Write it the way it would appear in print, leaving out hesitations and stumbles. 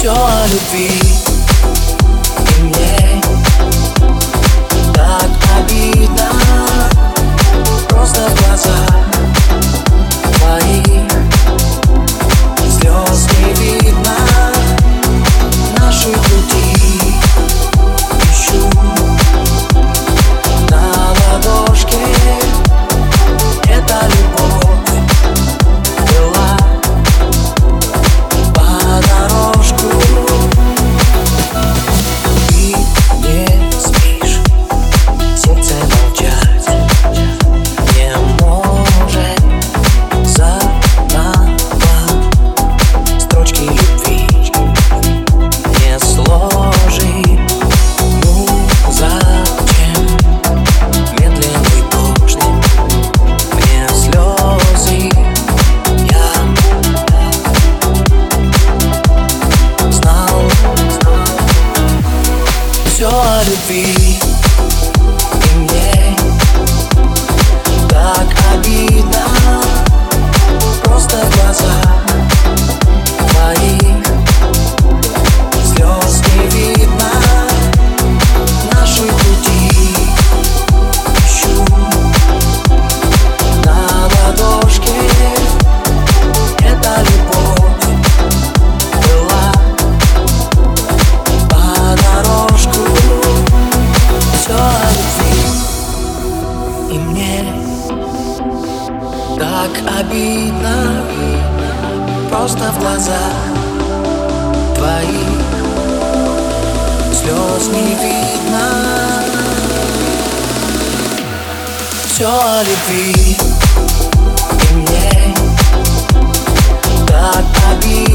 Все о любви, и мне так обидно. Просто в глазах твоих слез не видно. Наши пути ищу на ладошке. Эта любовь была по дорожку. Ты не спишь, сердце молчать не может. Заново строчки любви не сложить. Ну зачем медленный дождь мне слезы? Я знал все о любви, и мне так обидно. Просто в глазах твоих слез не видно. Наши пути ищу на ладошке. Эта любовь была по дорожку. Все о любви, и мне так обидно. Просто в глазах твоих слез не видно. Все о любви, и мне так обидно.